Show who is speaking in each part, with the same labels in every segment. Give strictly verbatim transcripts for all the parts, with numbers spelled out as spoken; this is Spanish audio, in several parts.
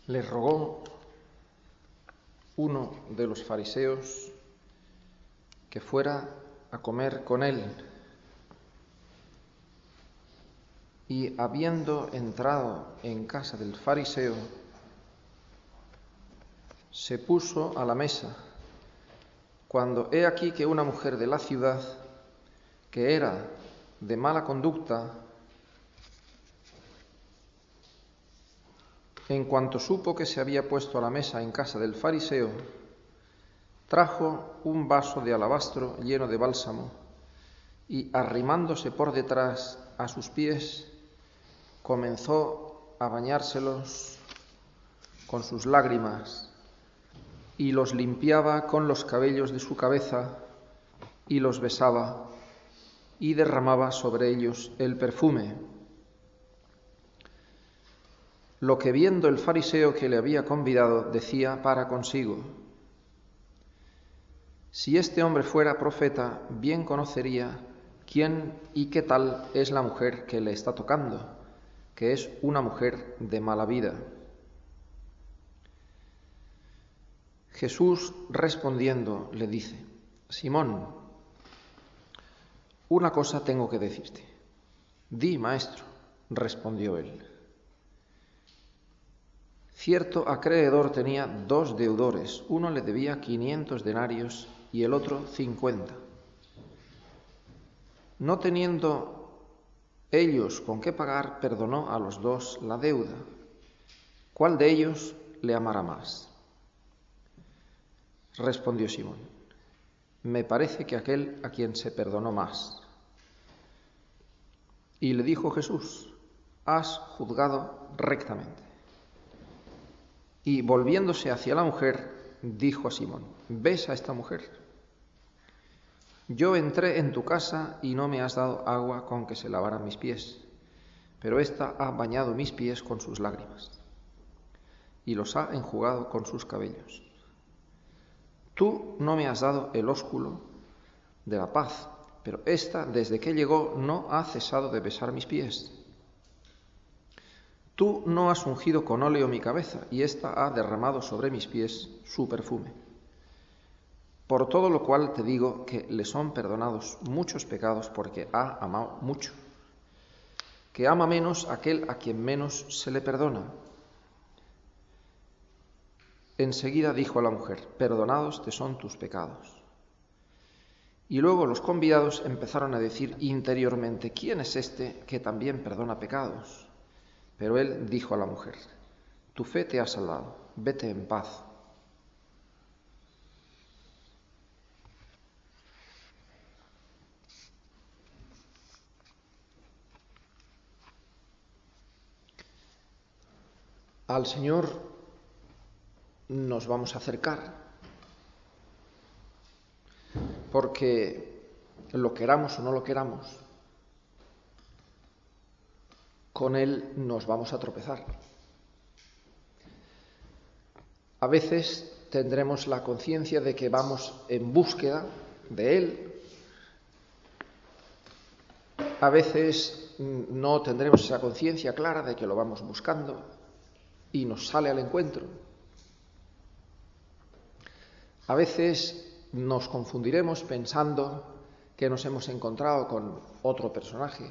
Speaker 1: le rogó uno de los fariseos que fuera a comer con él. Y habiendo entrado en casa del fariseo, se puso a la mesa, cuando he aquí que una mujer de la ciudad, que era de mala conducta, en cuanto supo que se había puesto a la mesa en casa del fariseo, trajo un vaso de alabastro lleno de bálsamo y, arrimándose por detrás a sus pies, comenzó a bañárselos con sus lágrimas y los limpiaba con los cabellos de su cabeza y los besaba y derramaba sobre ellos el perfume. Lo que viendo el fariseo que le había convidado, decía para consigo: si este hombre fuera profeta, bien conocería quién y qué tal es la mujer que le está tocando, que es una mujer de mala vida. Jesús, respondiendo, le dice: Simón, una cosa tengo que decirte. Di, maestro, respondió él. Cierto acreedor tenía dos deudores, uno le debía quinientos denarios y el otro cincuenta. No teniendo ellos con qué pagar, perdonó a los dos la deuda. ¿Cuál de ellos le amará más? Respondió Simón: me parece que aquel a quien se perdonó más. Y le dijo Jesús: has juzgado rectamente. Y volviéndose hacia la mujer, dijo a Simón: ¿ves a esta mujer? Yo entré en tu casa y no me has dado agua con que se lavaran mis pies, pero ésta ha bañado mis pies con sus lágrimas y los ha enjugado con sus cabellos. Tú no me has dado el ósculo de la paz, pero ésta, desde que llegó, no ha cesado de besar mis pies. Tú no has ungido con óleo mi cabeza, y ésta ha derramado sobre mis pies su perfume. Por todo lo cual te digo que le son perdonados muchos pecados, porque ha amado mucho. Que ama menos aquel a quien menos se le perdona. Enseguida dijo a la mujer: perdonados te son tus pecados. Y luego los convidados empezaron a decir interiormente: ¿quién es este que también perdona pecados? Pero él dijo a la mujer: tu fe te ha salvado, vete en paz. Al Señor nos vamos a acercar, porque lo queramos o no lo queramos, con Él nos vamos a tropezar. A veces tendremos la conciencia de que vamos en búsqueda de Él. A veces no tendremos esa conciencia clara de que lo vamos buscando y nos sale al encuentro. A veces nos confundiremos pensando que nos hemos encontrado con otro personaje,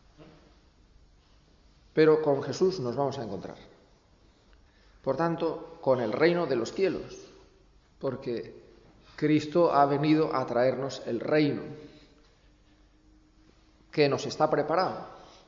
Speaker 1: pero con Jesús nos vamos a encontrar. Por tanto, con el reino de los cielos, porque Cristo ha venido a traernos el reino que nos está preparado.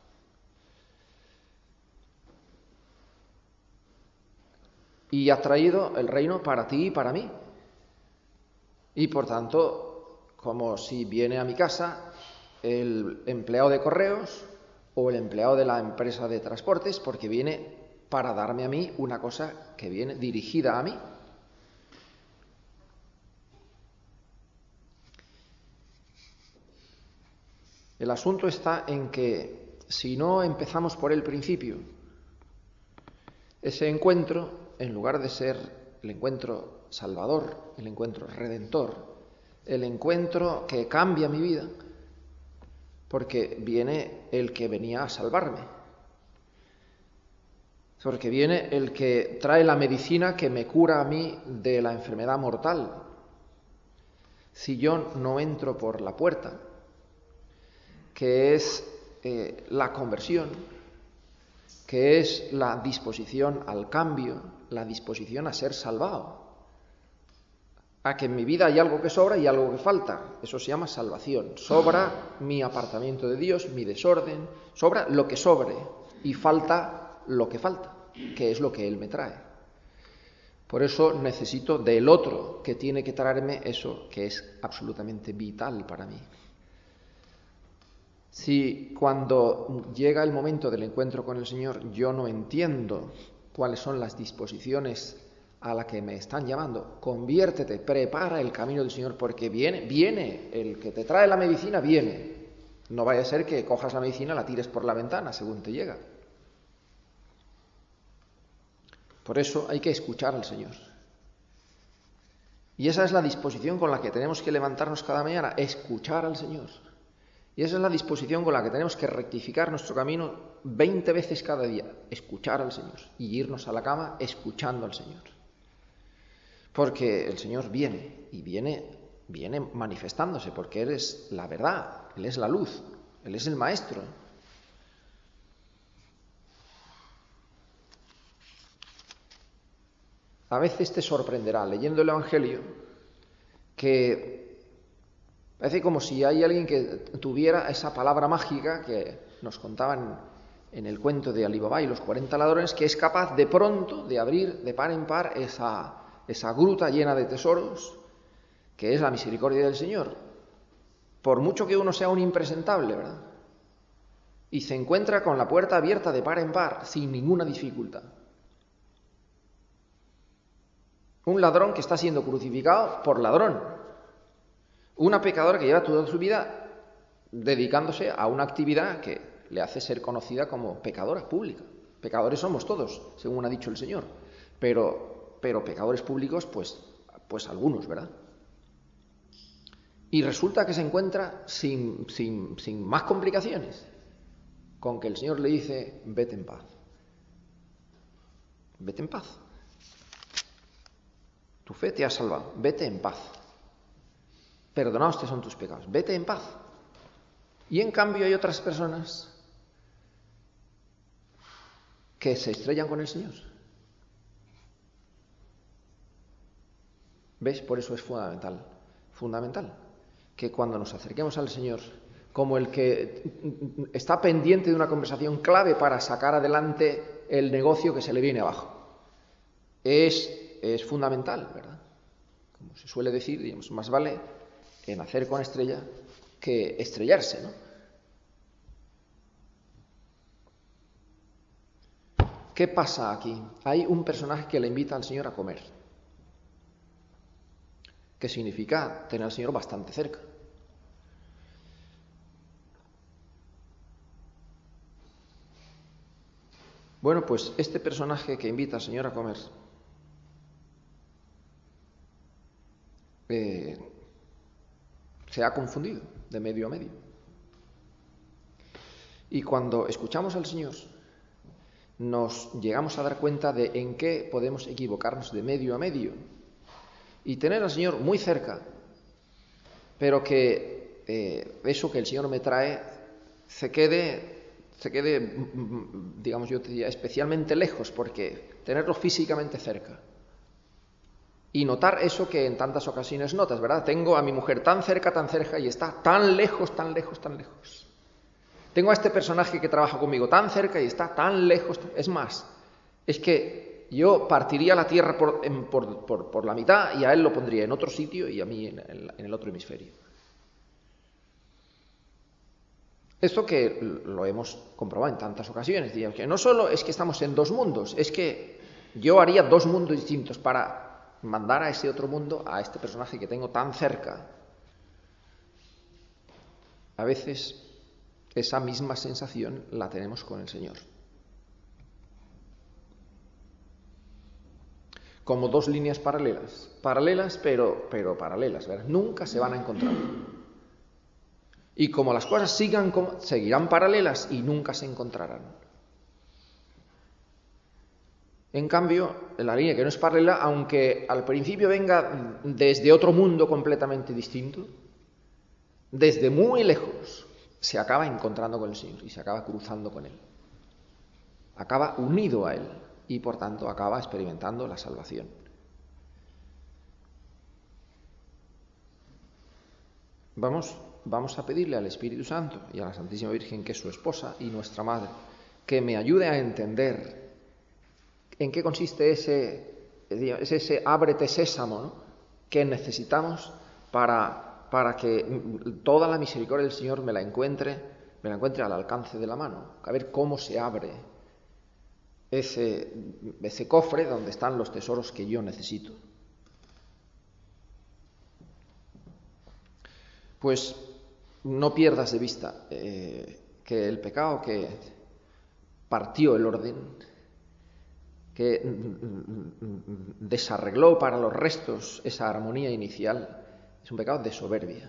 Speaker 1: Y ha traído el reino para ti y para mí. Y por tanto, como si viene a mi casa el empleado de correos o el empleado de la empresa de transportes, porque viene para darme a mí una cosa que viene dirigida a mí. El asunto está en que si no empezamos por el principio, ese encuentro, en lugar de ser el encuentro salvador, el encuentro redentor, el encuentro que cambia mi vida, porque viene el que venía a salvarme, Porque viene el que trae la medicina que me cura a mí de la enfermedad mortal. Si yo no entro por la puerta, que es eh, la conversión, que es la disposición al cambio, la disposición a ser salvado, a que en mi vida hay algo que sobra y algo que falta. Eso se llama salvación. Sobra mi apartamiento de Dios, mi desorden, sobra lo que sobre y falta lo que falta, que es lo que Él me trae. Por eso necesito del otro que tiene que traerme eso que es absolutamente vital para mí. Si cuando llega el momento del encuentro con el Señor yo no entiendo cuáles son las disposiciones a la que me están llamando, conviértete, prepara el camino del Señor, porque viene, viene, el que te trae la medicina viene. No vaya a ser que cojas la medicina y la tires por la ventana según te llega. Por eso hay que escuchar al Señor. Y esa es la disposición con la que tenemos que levantarnos cada mañana, escuchar al Señor. Y esa es la disposición con la que tenemos que rectificar nuestro camino veinte veces cada día, escuchar al Señor y irnos a la cama escuchando al Señor. Porque el Señor viene y viene, viene manifestándose, porque Él es la verdad, Él es la luz, Él es el Maestro. A veces te sorprenderá leyendo el Evangelio que parece como si hay alguien que tuviera esa palabra mágica que nos contaban en el cuento de Ali Baba y los cuarenta ladrones, que es capaz de pronto de abrir de par en par esa, esa gruta llena de tesoros, que es la misericordia del Señor. Por mucho que uno sea un impresentable, ¿verdad? Y se encuentra con la puerta abierta de par en par, sin ninguna dificultad. Un ladrón que está siendo crucificado por ladrón. Una pecadora que lleva toda su vida dedicándose a una actividad que le hace ser conocida como pecadora pública. Pecadores somos todos, según ha dicho el Señor, pero, pero pecadores públicos, pues, pues algunos, ¿verdad? Y resulta que se encuentra sin, sin, sin más complicaciones, con que el Señor le dice, vete en paz. Vete en paz. Tu fe te ha salvado, vete en paz. Perdonados te son tus pecados, vete en paz. Y en cambio hay otras personas que se estrellan con el Señor. ¿Ves? Por eso es fundamental, fundamental, que cuando nos acerquemos al Señor, como el que está pendiente de una conversación clave para sacar adelante el negocio que se le viene abajo, es, es fundamental, ¿verdad? Como se suele decir, digamos, más vale en nacer con estrella que estrellarse, ¿no? ¿Qué pasa aquí? Hay un personaje que le invita al Señor a comer, que significa tener al Señor bastante cerca. Bueno, pues este personaje que invita al Señor a comer eh, se ha confundido de medio a medio. Y cuando escuchamos al Señor, nos llegamos a dar cuenta de en qué podemos equivocarnos de medio a medio y tener al Señor muy cerca, pero que eh, eso que el Señor me trae se quede, se quede, digamos, yo te diría, especialmente lejos, porque tenerlo físicamente cerca y notar eso que en tantas ocasiones notas, ¿verdad? Tengo a mi mujer tan cerca, tan cerca y está tan lejos, tan lejos, tan lejos. Tengo a este personaje que trabaja conmigo tan cerca y está tan lejos. Es más, es que yo partiría la tierra por, en, por, por, por la mitad y a él lo pondría en otro sitio y a mí en el, en el otro hemisferio. Esto que lo hemos comprobado en tantas ocasiones, digamos, que no solo es que estamos en dos mundos, es que yo haría dos mundos distintos para mandar a ese otro mundo a este personaje que tengo tan cerca. A veces esa misma sensación la tenemos con el Señor. Como dos líneas paralelas, paralelas pero, pero paralelas, ¿verdad? Nunca se van a encontrar. Y como las cosas sigan, seguirán paralelas y nunca se encontrarán. En cambio, la línea que no es paralela, aunque al principio venga desde otro mundo completamente distinto, desde muy lejos se acaba encontrando con el Señor y se acaba cruzando con Él. Acaba unido a Él y por tanto acaba experimentando la salvación. Vamos, vamos a pedirle al Espíritu Santo y a la Santísima Virgen, que es su esposa y nuestra madre, que me ayude a entender en qué consiste ese, ese ábrete sésamo, ¿no?, que necesitamos para, para que toda la misericordia del Señor me la encuentre, me la encuentre al alcance de la mano. A ver cómo se abre ese, ese cofre donde están los tesoros que yo necesito. Pues no pierdas de vista eh, que el pecado que partió el orden, que desarregló para los restos esa armonía inicial, es un pecado de soberbia,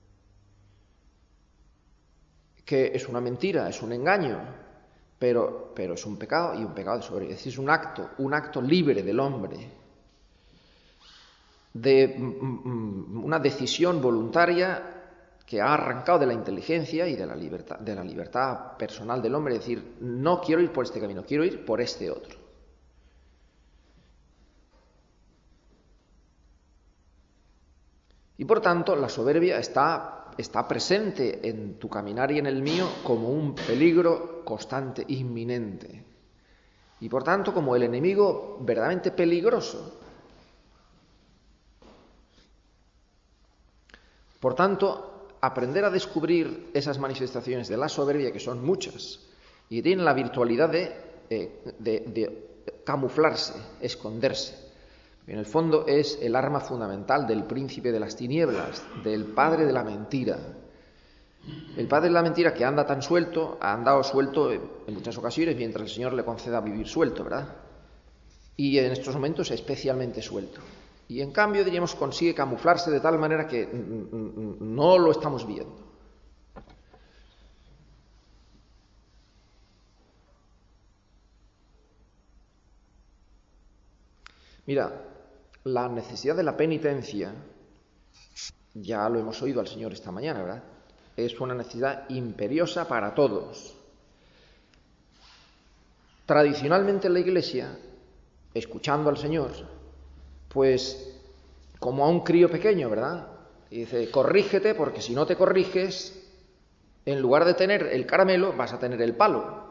Speaker 1: que es una mentira, es un engaño, pero, pero es un pecado y un pecado de soberbia. Es decir, es un acto, un acto libre del hombre, de una decisión voluntaria que ha arrancado de la inteligencia y de la libertad, de la libertad personal del hombre, es decir, no quiero ir por este camino, quiero ir por este otro. Y por tanto, la soberbia está, está presente en tu caminar y en el mío como un peligro constante, inminente. Y por tanto, como el enemigo verdaderamente peligroso. Por tanto, aprender a descubrir esas manifestaciones de la soberbia, que son muchas, y que tienen la virtualidad de, eh, de, de camuflarse, esconderse. En el fondo es el arma fundamental del príncipe de las tinieblas, del padre de la mentira. El padre de la mentira, que anda tan suelto, ha andado suelto en muchas ocasiones mientras el Señor le conceda vivir suelto, ¿verdad? Y en estos momentos especialmente suelto. Y en cambio, diríamos, consigue camuflarse de tal manera que no lo estamos viendo. Mira, la necesidad de la penitencia, ya lo hemos oído al Señor esta mañana, ¿verdad? Es una necesidad imperiosa para todos. Tradicionalmente en la Iglesia, escuchando al Señor, pues como a un crío pequeño, ¿verdad? Y dice, corrígete, porque si no te corriges, en lugar de tener el caramelo, vas a tener el palo.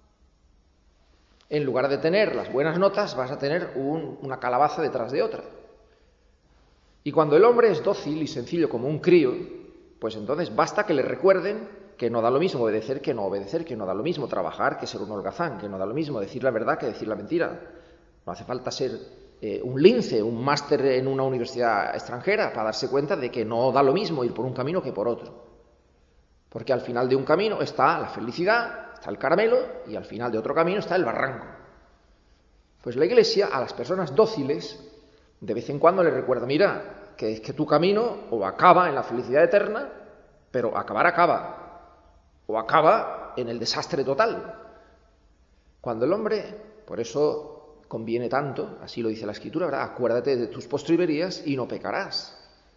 Speaker 1: En lugar de tener las buenas notas, vas a tener un, una calabaza detrás de otra. Y cuando el hombre es dócil y sencillo como un crío, pues entonces basta que le recuerden que no da lo mismo obedecer que no obedecer, que no da lo mismo trabajar que ser un holgazán, que no da lo mismo decir la verdad que decir la mentira. No hace falta ser eh, un lince, un máster en una universidad extranjera para darse cuenta de que no da lo mismo ir por un camino que por otro. Porque al final de un camino está la felicidad, está el caramelo, y al final de otro camino está el barranco. Pues la Iglesia, a las personas dóciles, de vez en cuando les recuerda, mira, que es que tu camino o acaba en la felicidad eterna, pero acabar acaba, o acaba en el desastre total. Cuando el hombre, por eso conviene tanto, así lo dice la Escritura, ¿verdad? Acuérdate de tus postrimerías y no pecarás.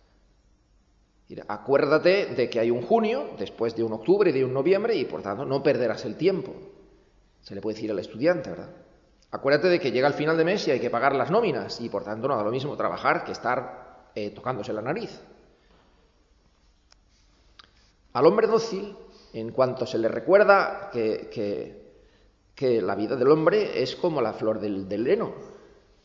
Speaker 1: Acuérdate de que hay un junio, después de un octubre y de un noviembre, y por tanto no perderás el tiempo. Se le puede decir al estudiante, ¿verdad? Acuérdate de que llega el final de mes y hay que pagar las nóminas, y por tanto no da lo mismo trabajar que estar eh, tocándose la nariz. Al hombre dócil, en cuanto se le recuerda que, que, que la vida del hombre es como la flor del, del heno,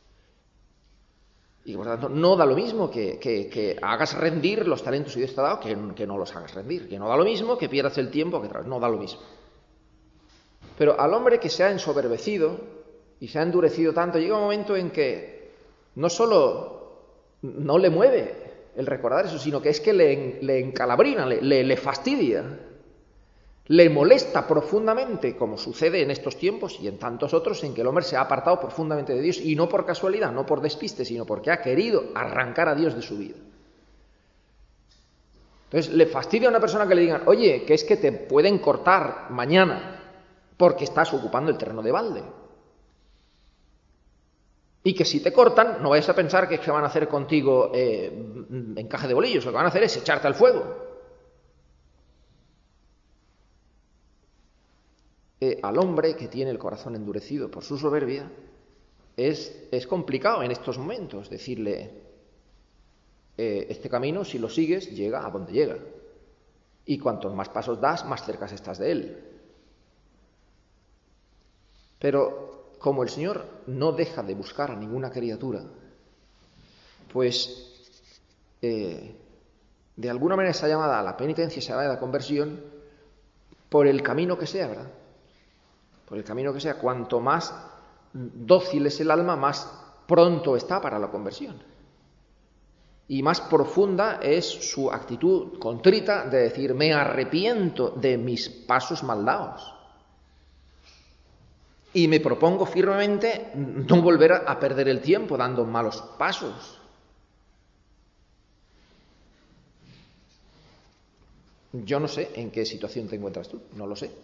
Speaker 1: y por tanto no da lo mismo que, que, que hagas rendir los talentos que Dios te ha dado que, que no los hagas rendir, que no da lo mismo que pierdas el tiempo, que no da lo mismo. Pero al hombre que se ha ensoberbecido y se ha endurecido tanto, llega un momento en que no solo no le mueve el recordar eso, sino que es que le, le encalabrina, le, le, le fastidia, le molesta profundamente, como sucede en estos tiempos y en tantos otros, en que el hombre se ha apartado profundamente de Dios, y no por casualidad, no por despiste, sino porque ha querido arrancar a Dios de su vida. Entonces, le fastidia a una persona que le digan, oye, que es que te pueden cortar mañana porque estás ocupando el terreno de balde. Y que si te cortan, no vayas a pensar que, que van a hacer contigo eh, encaje de bolillos, lo que van a hacer es echarte al fuego. Eh, al hombre que tiene el corazón endurecido por su soberbia, es, es complicado en estos momentos decirle, eh, este camino, si lo sigues, llega a donde llega. Y cuantos más pasos das, más cerca estás de él. Pero como el Señor no deja de buscar a ninguna criatura, pues eh, de alguna manera esa llamada a la penitencia, esa llamada a la conversión, por el camino que sea, ¿verdad? Por el camino que sea, cuanto más dócil es el alma, más pronto está para la conversión. Y más profunda es su actitud contrita de decir, me arrepiento de mis pasos mal dados. Y me propongo firmemente no volver a perder el tiempo dando malos pasos. Yo no sé en qué situación te encuentras tú, no lo sé.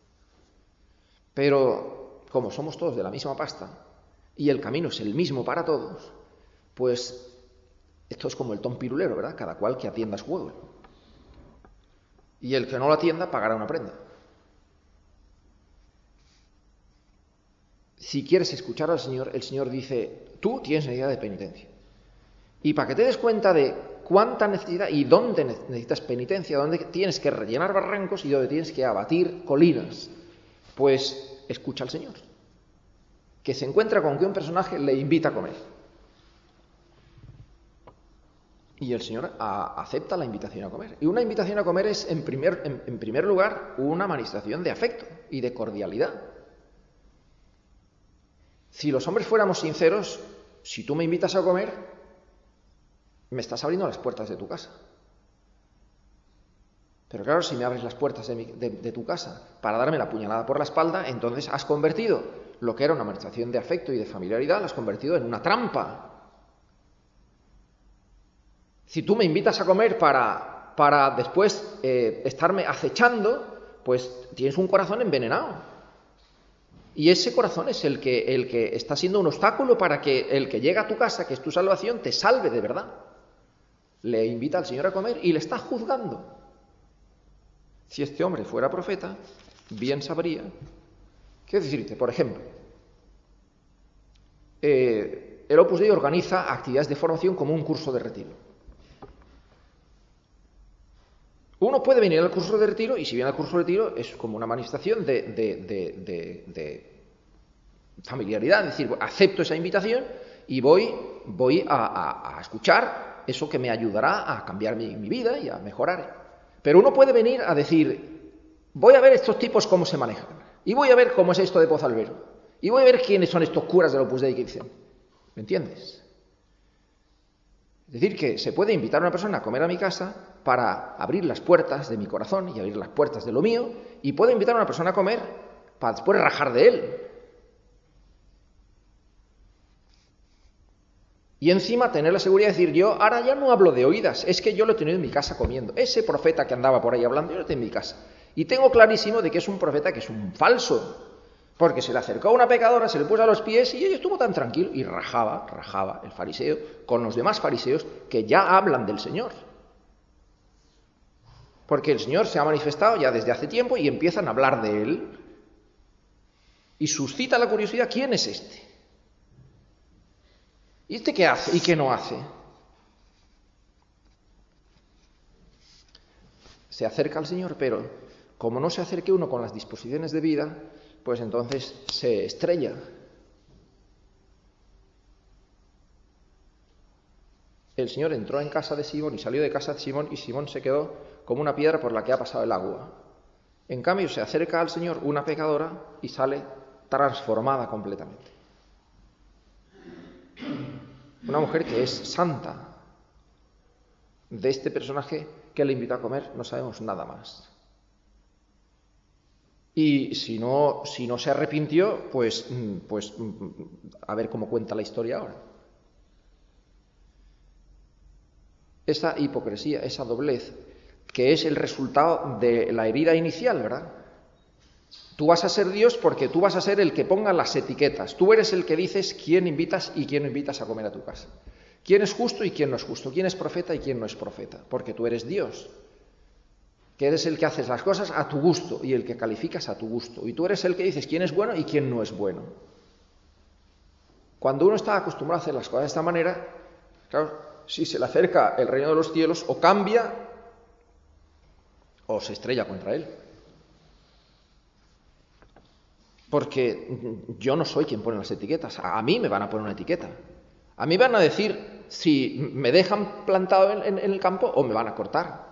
Speaker 1: Pero como somos todos de la misma pasta y el camino es el mismo para todos, pues esto es como el tom pirulero, ¿verdad? Cada cual que atienda su juego. Y el que no lo atienda pagará una prenda. Si quieres escuchar al Señor, el Señor dice, tú tienes necesidad de penitencia. Y para que te des cuenta de cuánta necesidad y dónde necesitas penitencia, dónde tienes que rellenar barrancos y dónde tienes que abatir colinas, pues escucha al Señor, que se encuentra con que un personaje le invita a comer. Y el Señor a, acepta la invitación a comer. Y una invitación a comer es, en primer, en, en primer lugar, una manifestación de afecto y de cordialidad. Si los hombres fuéramos sinceros, si tú me invitas a comer, me estás abriendo las puertas de tu casa. Pero claro, si me abres las puertas de, mi, de, de tu casa para darme la puñalada por la espalda, entonces has convertido lo que era una manifestación de afecto y de familiaridad, lo has convertido en una trampa. Si tú me invitas a comer para, para después eh, estarme acechando, pues tienes un corazón envenenado. Y ese corazón es el que, el que está siendo un obstáculo para que el que llega a tu casa, que es tu salvación, te salve de verdad. Le invita al Señor a comer y le está juzgando. Si este hombre fuera profeta, bien sabría. Quiero decirte, por ejemplo, eh, el Opus Dei organiza actividades de formación como un curso de retiro. Uno puede venir al curso de retiro, y si viene al curso de retiro es como una manifestación de, de, de, de, de familiaridad, es decir, acepto esa invitación y voy, voy a, a, a escuchar eso que me ayudará a cambiar mi, mi vida y a mejorar. Pero uno puede venir a decir, voy a ver estos tipos cómo se manejan, y voy a ver cómo es esto de Pozalbero, y voy a ver quiénes son estos curas del Opus Dei que dicen. ¿Me entiendes? Es decir, que se puede invitar a una persona a comer a mi casa para abrir las puertas de mi corazón y abrir las puertas de lo mío, y puedo invitar a una persona a comer para después rajar de él. Y encima tener la seguridad de decir, yo ahora ya no hablo de oídas, es que yo lo he tenido en mi casa comiendo. Ese profeta que andaba por ahí hablando, yo lo tengo en mi casa. Y tengo clarísimo de que es un profeta que es un falso. Porque se le acercó a una pecadora, se le puso a los pies y ella estuvo tan tranquilo y rajaba, rajaba el fariseo con los demás fariseos que ya hablan del Señor. Porque el Señor se ha manifestado ya desde hace tiempo y empiezan a hablar de Él. Y suscita la curiosidad, ¿quién es este? ¿Y este qué hace y qué no hace? Se acerca al Señor, pero como no se acerque uno con las disposiciones de vida, pues entonces se estrella. El Señor entró en casa de Simón y salió de casa de Simón y Simón se quedó como una piedra por la que ha pasado el agua. En cambio, se acerca al Señor una pecadora y sale transformada completamente. Una mujer que es santa. De este personaje que le invitó a comer no sabemos nada más. Y si no, si no se arrepintió, pues, pues a ver cómo cuenta la historia ahora. Esa hipocresía, esa doblez, que es el resultado de la herida inicial, ¿verdad? Tú vas a ser Dios porque tú vas a ser el que ponga las etiquetas. Tú eres el que dices quién invitas y quién no invitas a comer a tu casa. Quién es justo y quién no es justo. Quién es profeta y quién no es profeta. Porque tú eres Dios. Que eres el que haces las cosas a tu gusto y el que calificas a tu gusto. Y tú eres el que dices quién es bueno y quién no es bueno. Cuando uno está acostumbrado a hacer las cosas de esta manera, claro, si se le acerca el reino de los cielos, o cambia o se estrella contra él. Porque yo no soy quien pone las etiquetas. A mí me van a poner una etiqueta. A mí van a decir si me dejan plantado en, en, en el campo o me van a cortar.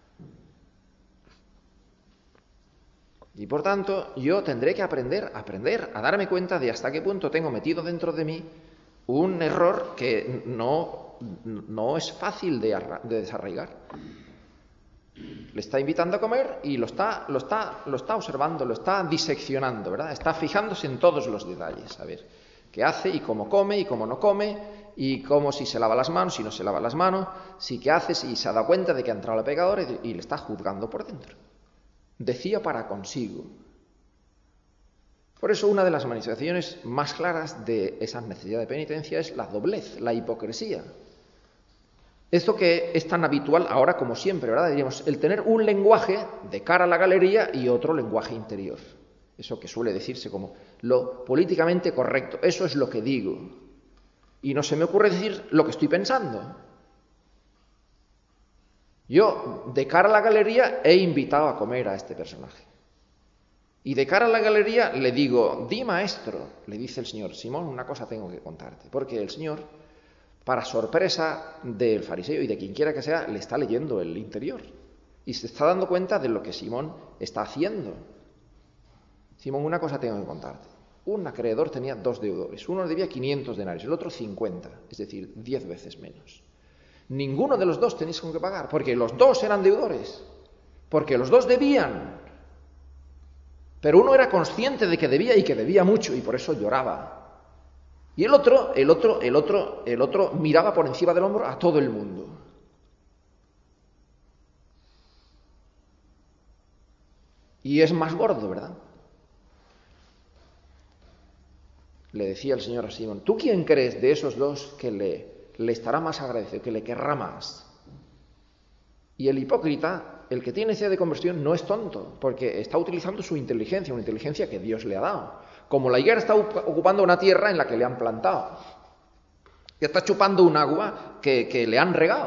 Speaker 1: Y por tanto, yo tendré que aprender, aprender a darme cuenta de hasta qué punto tengo metido dentro de mí un error que no, no es fácil de, arra, de desarraigar. Le está invitando a comer y lo está, lo, está, lo está observando, lo está diseccionando, ¿verdad? Está fijándose en todos los detalles, a ver qué hace y cómo come y cómo no come, y cómo si se lava las manos, si no se lava las manos, si qué hace, si se ha dado cuenta de que ha entrado el pecador y, y le está juzgando por dentro. Decía para consigo. Por eso una de las manifestaciones más claras de esa necesidad de penitencia es la doblez, la hipocresía. Esto que es tan habitual ahora como siempre, ¿verdad? Diríamos, el tener un lenguaje de cara a la galería y otro lenguaje interior. Eso que suele decirse como lo políticamente correcto. Eso es lo que digo. Y no se me ocurre decir lo que estoy pensando. Yo, de cara a la galería, he invitado a comer a este personaje. Y de cara a la galería le digo, di maestro, le dice el Señor, Simón, una cosa tengo que contarte. Porque el Señor, para sorpresa del fariseo y de quien quiera que sea, le está leyendo el interior. Y se está dando cuenta de lo que Simón está haciendo. Simón, una cosa tengo que contarte. Un acreedor tenía dos deudores. Uno debía quinientos denarios, el otro cincuenta, es decir, diez veces menos. Ninguno de los dos tenéis con qué pagar, porque los dos eran deudores, porque los dos debían. Pero uno era consciente de que debía y que debía mucho, y por eso lloraba. Y el otro, el otro, el otro, el otro miraba por encima del hombro a todo el mundo. Y es más gordo, ¿verdad? Le decía el Señor a Simón, ¿tú quién crees de esos dos que le, le estará más agradecido, que le querrá más? Y el hipócrita, el que tiene necesidad de conversión, no es tonto, porque está utilizando su inteligencia, una inteligencia que Dios le ha dado. Como la higuera está ocupando una tierra en la que le han plantado, que está chupando un agua que, que le han regado.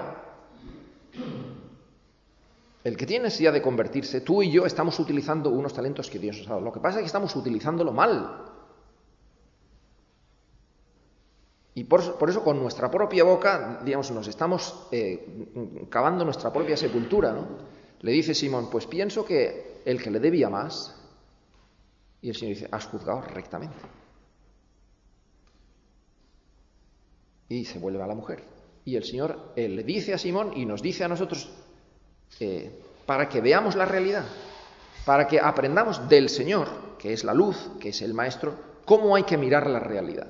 Speaker 1: El que tiene necesidad de convertirse, tú y yo estamos utilizando unos talentos que Dios nos ha dado. Lo que pasa es que estamos utilizándolo mal. Y por, por eso con nuestra propia boca, digamos, nos estamos eh, cavando nuestra propia sepultura, ¿no? Le dice Simón, pues pienso que el que le debía más, y el Señor dice, has juzgado rectamente. Y se vuelve a la mujer. Y el Señor eh, le dice a Simón y nos dice a nosotros, eh, para que veamos la realidad, para que aprendamos del Señor, que es la luz, que es el Maestro, cómo hay que mirar la realidad.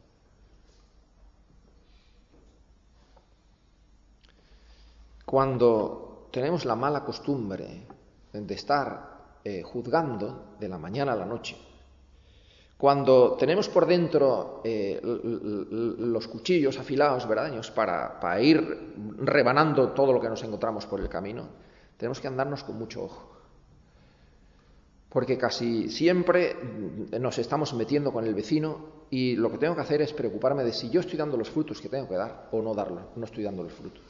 Speaker 1: Cuando tenemos la mala costumbre de estar eh, juzgando de la mañana a la noche, cuando tenemos por dentro eh, los cuchillos afilados, ¿verdad?, para, para ir rebanando todo lo que nos encontramos por el camino, tenemos que andarnos con mucho ojo. Porque casi siempre nos estamos metiendo con el vecino y lo que tengo que hacer es preocuparme de si yo estoy dando los frutos que tengo que dar o no darlo, no estoy dando los frutos.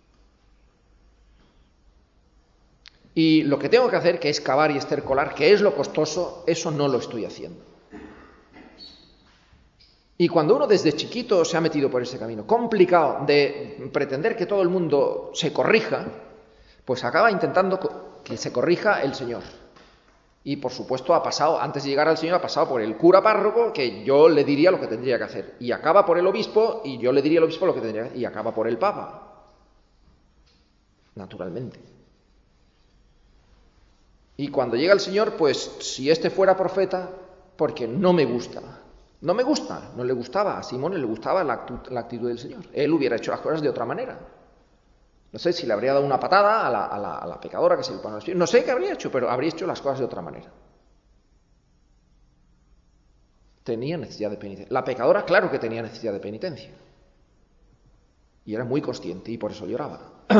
Speaker 1: Y lo que tengo que hacer, que es cavar y estercolar, que es lo costoso, eso no lo estoy haciendo. Y cuando uno desde chiquito se ha metido por ese camino complicado de pretender que todo el mundo se corrija, pues acaba intentando que se corrija el Señor. Y por supuesto ha pasado, antes de llegar al Señor, ha pasado por el cura párroco, que yo le diría lo que tendría que hacer. Y acaba por el obispo, y yo le diría al obispo lo que tendría que hacer. Y acaba por el Papa. Naturalmente. Y cuando llega el Señor, pues si este fuera profeta, porque no me gusta. No me gusta, no le gustaba. A Simón le gustaba la actitud, la actitud del Señor. Él hubiera hecho las cosas de otra manera. No sé si le habría dado una patada a la, a la, a la pecadora que se le pone a los pies. No sé qué habría hecho, pero habría hecho las cosas de otra manera. tenía necesidad de penitencia. La pecadora, claro que tenía necesidad de penitencia. Y era muy consciente y por eso lloraba.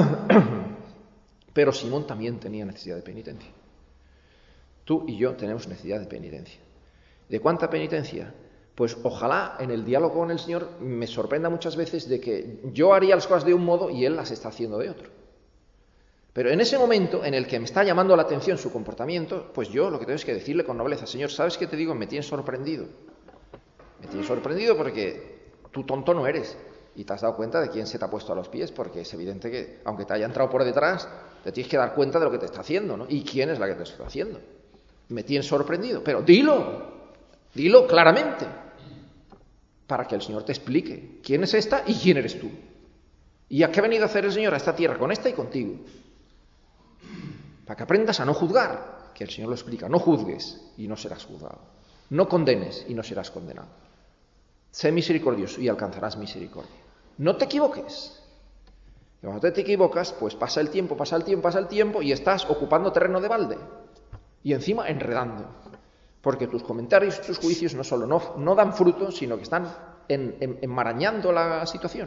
Speaker 1: Pero Simón también tenía necesidad de penitencia. Tú y yo tenemos necesidad de penitencia. ¿De cuánta penitencia? Pues ojalá en el diálogo con el Señor me sorprenda muchas veces de que yo haría las cosas de un modo y Él las está haciendo de otro. Pero en ese momento en el que me está llamando la atención su comportamiento, pues yo lo que tengo es que decirle con nobleza: Señor, ¿sabes qué te digo? Me tienes sorprendido. Me tienes sorprendido porque tú tonto no eres. Y te has dado cuenta de quién se te ha puesto a los pies, porque es evidente que, aunque te haya entrado por detrás, te tienes que dar cuenta de lo que te está haciendo, ¿no? Y quién es la que te está haciendo. Me tienes sorprendido, pero dilo, dilo claramente, para que el Señor te explique quién es esta y quién eres tú. ¿Y a qué ha venido a hacer el Señor a esta tierra? Con esta y contigo. Para que aprendas a no juzgar, que el Señor lo explica. No juzgues y no serás juzgado. No condenes y no serás condenado. Sé misericordioso y alcanzarás misericordia. No te equivoques. Y cuando te equivocas, pues pasa el tiempo, pasa el tiempo, pasa el tiempo y estás ocupando terreno de balde. Y encima enredando. Porque tus comentarios y tus juicios no solo no, no dan fruto, sino que están en, en, enmarañando la situación.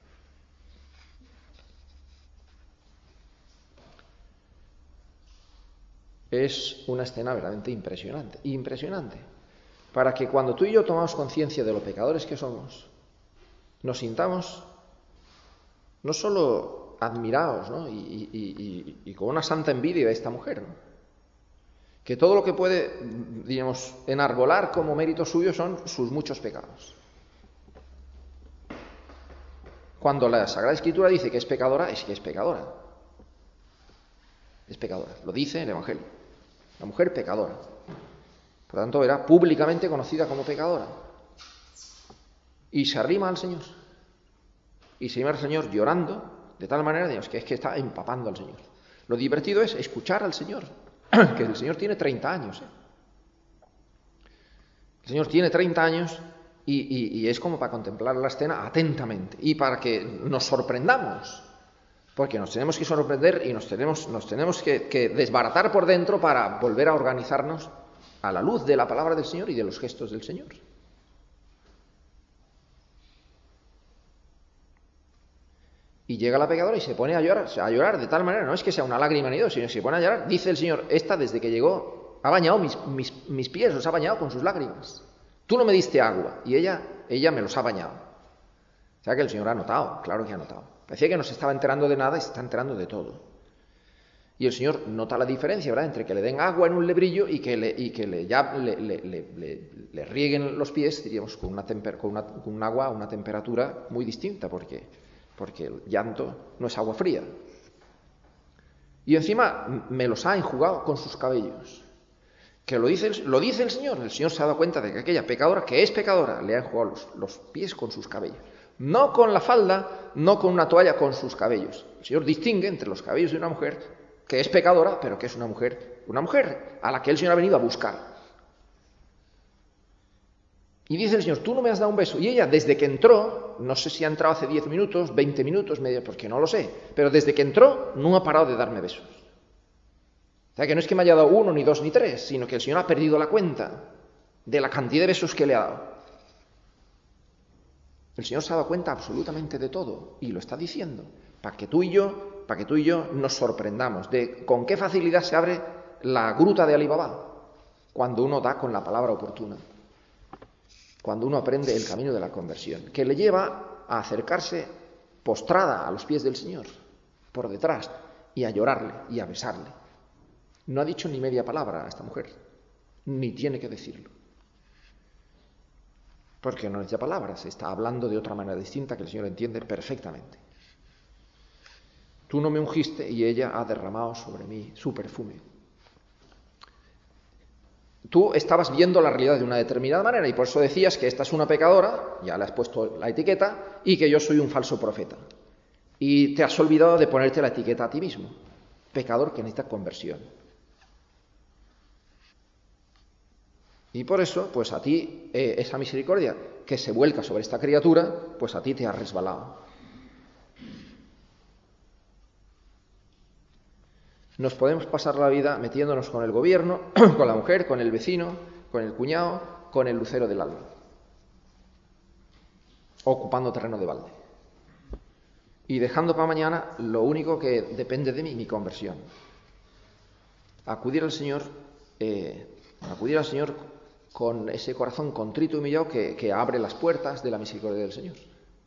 Speaker 1: Es una escena verdaderamente impresionante, impresionante. Para que cuando tú y yo tomamos conciencia de lo pecadores que somos, nos sintamos no solo admirados, ¿no? y, y, y, y con una santa envidia de esta mujer, ¿no? Que todo lo que puede, digamos, enarbolar como mérito suyo son sus muchos pecados. Cuando la Sagrada Escritura dice que es pecadora, es que es pecadora. Es pecadora, lo dice el Evangelio. La mujer pecadora. Por tanto, era públicamente conocida como pecadora. Y se arrima al Señor. Y se arrima al Señor llorando, de tal manera, digamos, que es que está empapando al Señor. Lo divertido es escuchar al Señor, que el Señor tiene treinta años. ¿eh? El Señor tiene treinta años y, y, y es como para contemplar la escena atentamente y para que nos sorprendamos. Porque nos tenemos que sorprender y nos tenemos, nos tenemos que, que desbaratar por dentro para volver a organizarnos a la luz de la palabra del Señor y de los gestos del Señor. Y llega la pecadora y se pone a llorar, a llorar de tal manera, no es que sea una lágrima ni dos, sino que se pone a llorar. Dice el Señor: esta desde que llegó ha bañado mis, mis, mis pies, los ha bañado con sus lágrimas. Tú no me diste agua y ella, ella me los ha bañado. O sea que el Señor ha notado, claro que ha notado. Parecía que no se estaba enterando de nada y se está enterando de todo. Y el Señor nota la diferencia, ¿verdad?, entre que le den agua en un lebrillo y que le, y que le, ya le, le, le, le, le rieguen los pies, diríamos, con una, temper, con una con un agua a una temperatura muy distinta, porque, porque el llanto no es agua fría. Y encima me los ha enjugado con sus cabellos. Que lo dice, lo dice el Señor. El Señor se ha dado cuenta de que aquella pecadora, que es pecadora, le ha enjugado los, los pies con sus cabellos. No con la falda, no con una toalla, con sus cabellos. El Señor distingue entre los cabellos de una mujer que es pecadora, pero que es una mujer, una mujer a la que el Señor ha venido a buscar. Y dice el Señor: tú no me has dado un beso. Y ella, desde que entró, no sé si ha entrado hace diez minutos, veinte minutos, medio, porque no lo sé, pero desde que entró no ha parado de darme besos. O sea, que no es que me haya dado uno, ni dos, ni tres, sino que el Señor ha perdido la cuenta de la cantidad de besos que le ha dado. El Señor se ha dado cuenta absolutamente de todo y lo está diciendo para que tú y yo, para que tú y yo nos sorprendamos de con qué facilidad se abre la gruta de Alibaba cuando uno da con la palabra oportuna, cuando uno aprende el camino de la conversión, que le lleva a acercarse postrada a los pies del Señor, por detrás, y a llorarle y a besarle. No ha dicho ni media palabra a esta mujer, ni tiene que decirlo. Porque no necesita palabras, está hablando de otra manera distinta que el Señor entiende perfectamente. Tú no me ungiste y ella ha derramado sobre mí su perfume. Tú estabas viendo la realidad de una determinada manera y por eso decías que esta es una pecadora, ya le has puesto la etiqueta, y que yo soy un falso profeta. Y te has olvidado de ponerte la etiqueta a ti mismo. Pecador que necesita conversión. Y por eso, pues a ti, eh, esa misericordia que se vuelca sobre esta criatura, pues a ti te ha resbalado. Nos podemos pasar la vida metiéndonos con el gobierno, con la mujer, con el vecino, con el cuñado, con el lucero del alba, ocupando terreno de balde y dejando para mañana lo único que depende de mí, mi conversión. Acudir al Señor, eh, acudir al Señor con ese corazón contrito y humillado que, que abre las puertas de la misericordia del Señor.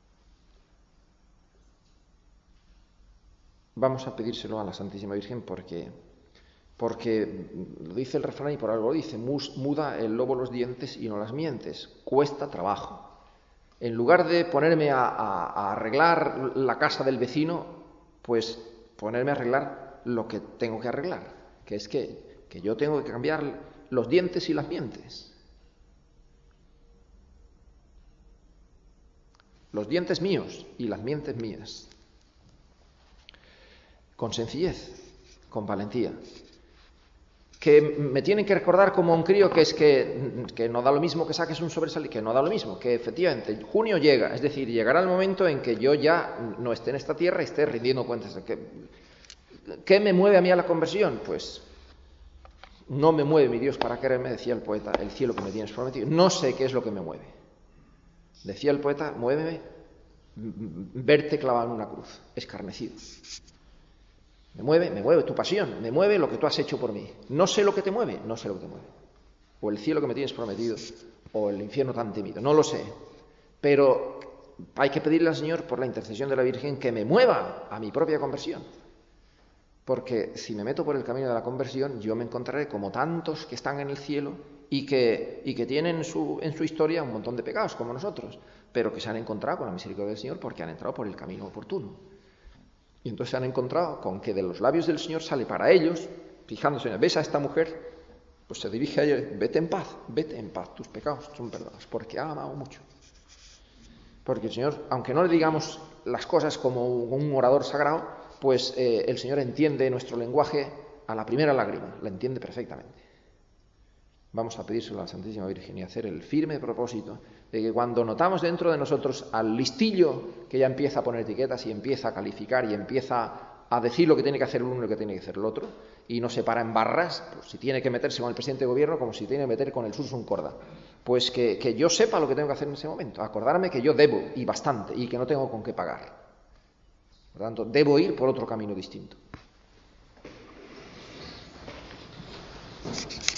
Speaker 1: Vamos a pedírselo a la Santísima Virgen porque, porque lo dice el refrán y por algo lo dice: muda el lobo los dientes y no las mientes. Cuesta trabajo. En lugar de ponerme a, a, a arreglar la casa del vecino, pues ponerme a arreglar lo que tengo que arreglar, que es que, que yo tengo que cambiar los dientes y las mientes. Los dientes míos y las mientes mías. Con sencillez, con valentía. Que me tienen que recordar como a un crío que es que, que no da lo mismo que saques un sobresaliente, que no da lo mismo, que efectivamente junio llega, es decir, llegará el momento en que yo ya no esté en esta tierra y esté rindiendo cuentas. De que, ¿qué me mueve a mí a la conversión? Pues no me mueve mi Dios para quererme, decía el poeta, el cielo que me tienes prometido. No sé qué es lo que me mueve. Decía el poeta, muéveme verte clavado en una cruz, escarnecido. Me mueve, me mueve tu pasión, me mueve lo que tú has hecho por mí. No sé lo que te mueve, no sé lo que te mueve. O el cielo que me tienes prometido, o el infierno tan temido, no lo sé. Pero hay que pedirle al Señor, por la intercesión de la Virgen, que me mueva a mi propia conversión. Porque si me meto por el camino de la conversión, yo me encontraré como tantos que están en el cielo y que, y que tienen en su, en su historia un montón de pecados, como nosotros, pero que se han encontrado con la misericordia del Señor porque han entrado por el camino oportuno. Y entonces se han encontrado con que de los labios del Señor sale para ellos, fijándose en, ves a esta mujer, pues se dirige a ella, vete en paz, vete en paz, tus pecados son perdonados, porque ha amado mucho. Porque el Señor, aunque no le digamos las cosas como un orador sagrado, pues eh, el Señor entiende nuestro lenguaje a la primera lágrima, la entiende perfectamente. Vamos a pedírselo a la Santísima Virgen y hacer el firme propósito de que cuando notamos dentro de nosotros al listillo que ya empieza a poner etiquetas y empieza a calificar y empieza a decir lo que tiene que hacer el uno y lo que tiene que hacer el otro, y no se para en barras, pues si tiene que meterse con el presidente de gobierno como si tiene que meter con el sursum corda, pues que, que yo sepa lo que tengo que hacer en ese momento, acordarme que yo debo, y bastante, y que no tengo con qué pagar. Por lo tanto, debo ir por otro camino distinto.